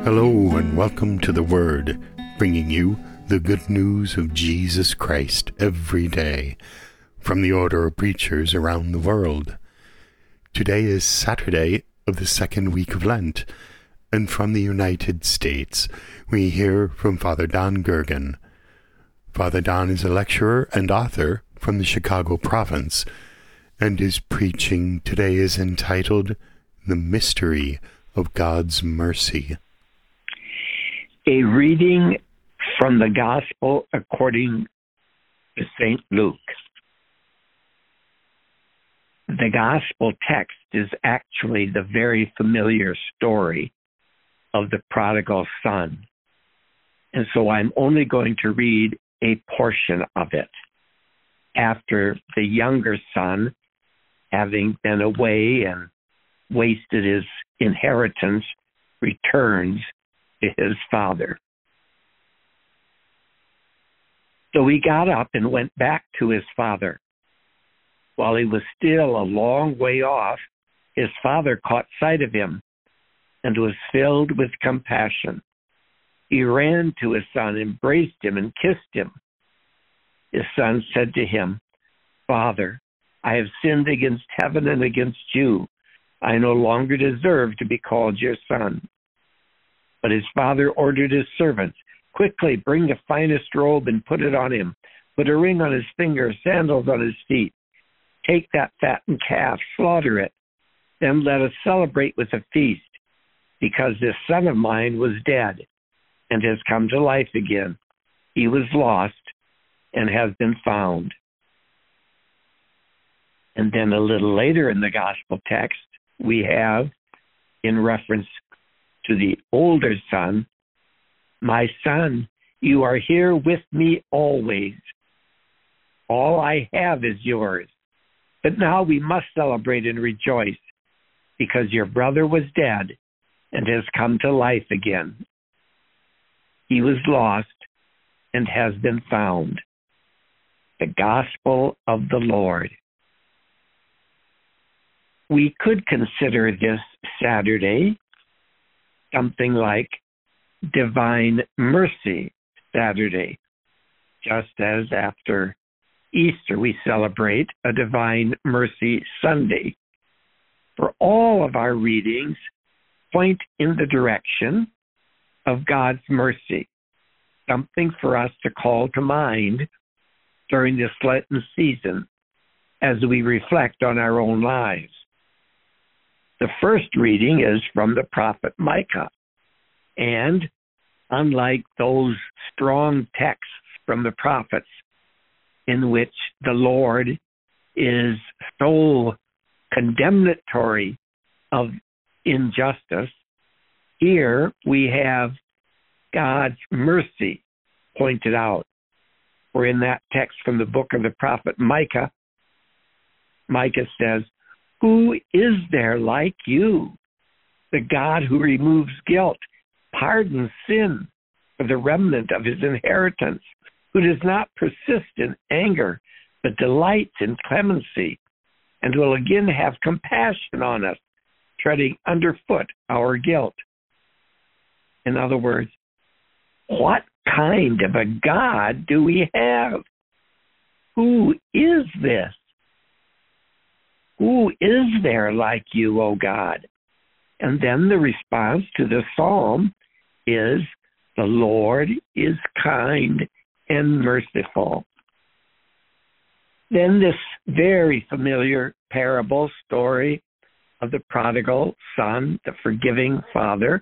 Hello and welcome to The Word, bringing you the good news of Jesus Christ every day from the order of preachers around the world. Today is Saturday of the second week of Lent, and from the United States we hear from Father Don Gergen. Father Don is a lecturer and author from the Chicago province, and his preaching today is entitled The Mystery of God's Mercy. A reading from the Gospel according to St. Luke. The Gospel text is actually the very familiar story of the prodigal son. And so I'm only going to read a portion of it. After the younger son, having been away and wasted his inheritance, returns to his father. So he got up and went back to his father. While he was still a long way off, his father caught sight of him and was filled with compassion. He ran to his son, embraced him, and kissed him. His son said to him, "Father, I have sinned against heaven and against you. I no longer deserve to be called your son." But his father ordered his servants, "Quickly bring the finest robe and put it on him. Put a ring on his finger, sandals on his feet. Take that fattened calf, slaughter it. Then let us celebrate with a feast, because this son of mine was dead and has come to life again. He was lost and has been found." And then a little later in the gospel text, we have, in reference to the older son, "My son, you are here with me always. All I have is yours. But now we must celebrate and rejoice, because your brother was dead and has come to life again. He was lost and has been found." The Gospel of the Lord. We could consider this Saturday something like Divine Mercy Saturday, just as after Easter we celebrate a Divine Mercy Sunday. For all of our readings point in the direction of God's mercy, something for us to call to mind during this Lenten season as we reflect on our own lives. The first reading is from the prophet Micah, and unlike those strong texts from the prophets in which the Lord is so condemnatory of injustice, here we have God's mercy pointed out. For in that text from the book of the prophet Micah, Micah says, "Who is there like you, the God who removes guilt, pardons sin for the remnant of his inheritance, who does not persist in anger, but delights in clemency, and will again have compassion on us, treading underfoot our guilt." In other words, what kind of a God do we have? Who is this? Who is there like you, O God? And then the response to the psalm is, "The Lord is kind and merciful." Then this very familiar parable story of the prodigal son, the forgiving father.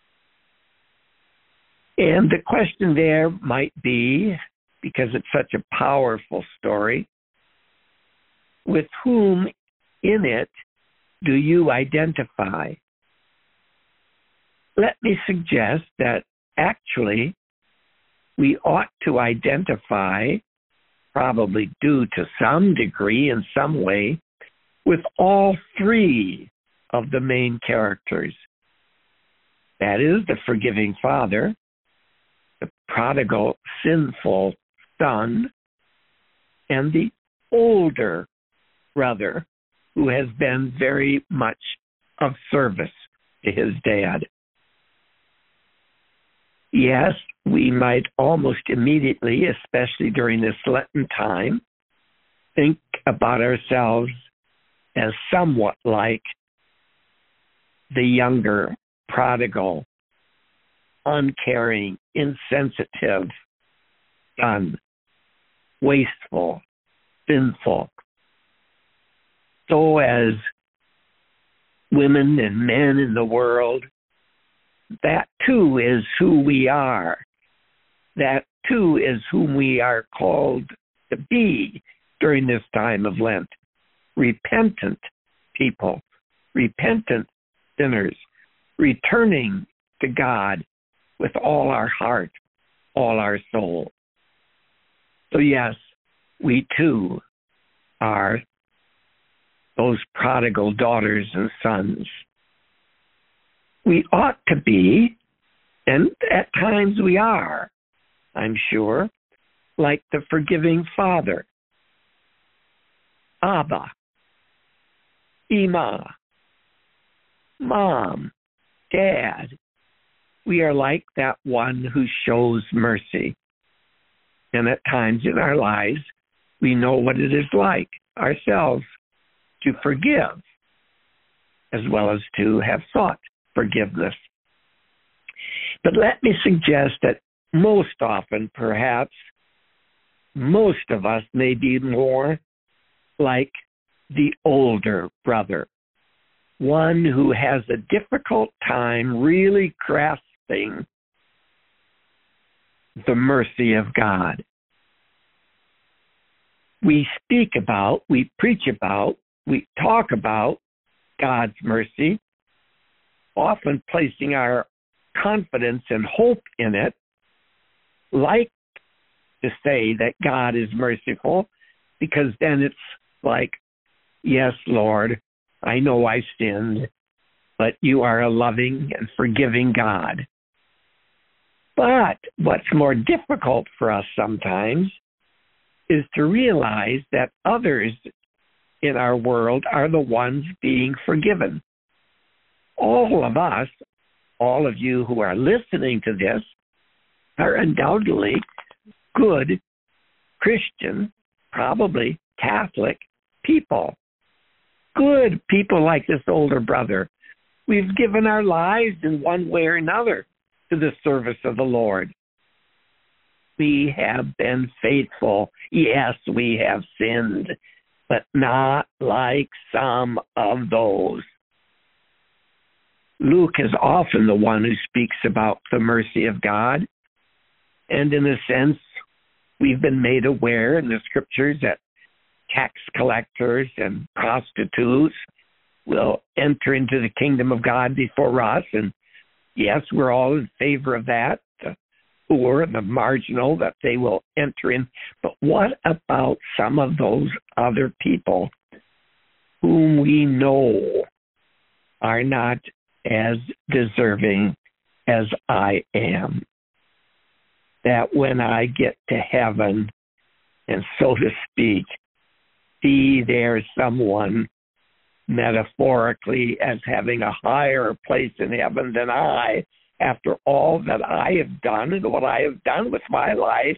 And the question there might be, because it's such a powerful story, with whom in it do you identify? Let me suggest that actually we ought to identify, probably due to some degree in some way, with all three of the main characters. That is, the forgiving father, the prodigal, sinful son, and the older brother who has been very much of service to his dad. Yes, we might almost immediately, especially during this Lenten time, think about ourselves as somewhat like the younger, prodigal, uncaring, insensitive son, wasteful, sinful. So as women and men in the world, that too is who we are. That too is whom we are called to be during this time of Lent. Repentant people, repentant sinners, returning to God with all our heart, all our soul. So yes, we too are those prodigal daughters and sons. We ought to be, and at times we are, I'm sure, like the forgiving Father. Abba, Ima, Mom, Dad. We are like that one who shows mercy. And at times in our lives, we know what it is like ourselves to forgive, as well as to have sought forgiveness. But let me suggest that most often, perhaps, most of us may be more like the older brother, one who has a difficult time really grasping the mercy of God. We speak about, we preach about, we talk about God's mercy, often placing our confidence and hope in it, like to say that God is merciful, because then it's like, yes, Lord, I know I sinned, but you are a loving and forgiving God. But what's more difficult for us sometimes is to realize that others in our world are the ones being forgiven. All of us, all of you who are listening to this, are undoubtedly good Christian, probably Catholic people. Good people like this older brother. We've given our lives in one way or another to the service of the Lord. We have been faithful. Yes, we have sinned, but not like some of those. Luke is often the one who speaks about the mercy of God. And in a sense, we've been made aware in the scriptures that tax collectors and prostitutes will enter into the kingdom of God before us. And yes, we're all in favor of that, the poor and the marginal, that they will enter in. But what about some of those other people whom we know are not as deserving as I am? That when I get to heaven, and so to speak, see there's someone metaphorically as having a higher place in heaven than I, after all that I have done and what I have done with my life,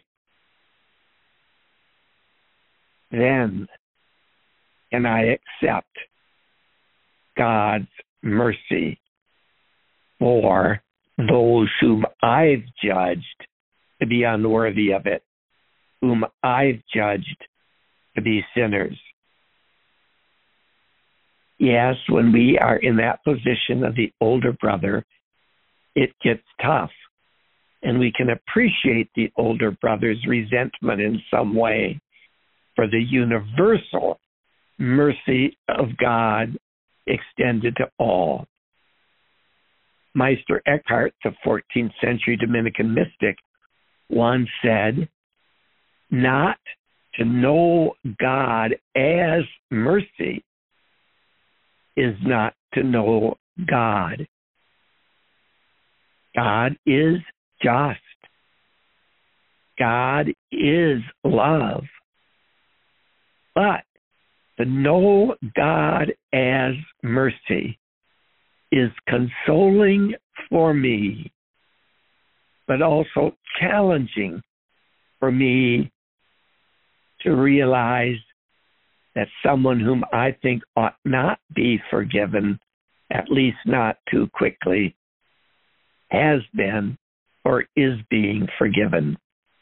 then can I accept God's mercy for those whom I've judged to be unworthy of it, whom I've judged to be sinners. Yes, when we are in that position of the older brother, it gets tough. And we can appreciate the older brother's resentment in some way for the universal mercy of God extended to all. Meister Eckhart, the 14th century Dominican mystic, once said, not to know God as mercy is not to know God. God is just. God is love. But to know God as mercy is consoling for me but also challenging for me to realize that someone whom I think ought not be forgiven, at least not too quickly, has been or is being forgiven.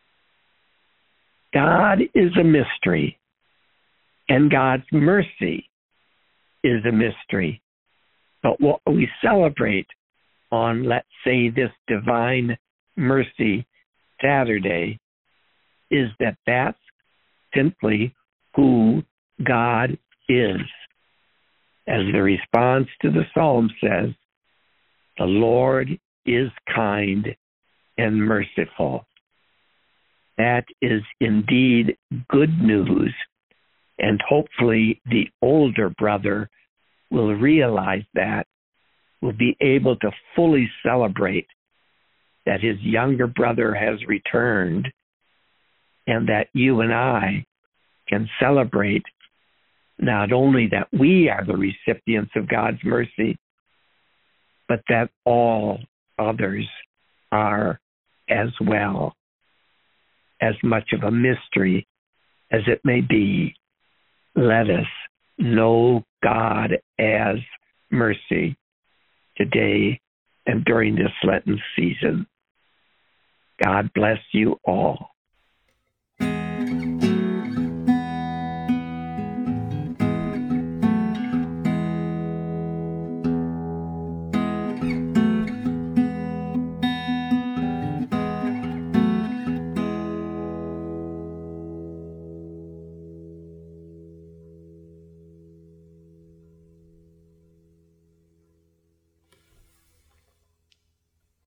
God is a mystery, and God's mercy is a mystery. But what we celebrate on, let's say, this Divine Mercy Saturday is that that's simply who God is. As the response to the psalm says, the Lord is kind and merciful. That is indeed good news, and hopefully the older brother will realize that, will be able to fully celebrate that his younger brother has returned, and that you and I can celebrate not only that we are the recipients of God's mercy, but that all others are as well. As much of a mystery as it may be, let us know God as mercy today and during this Lenten season. God bless you all.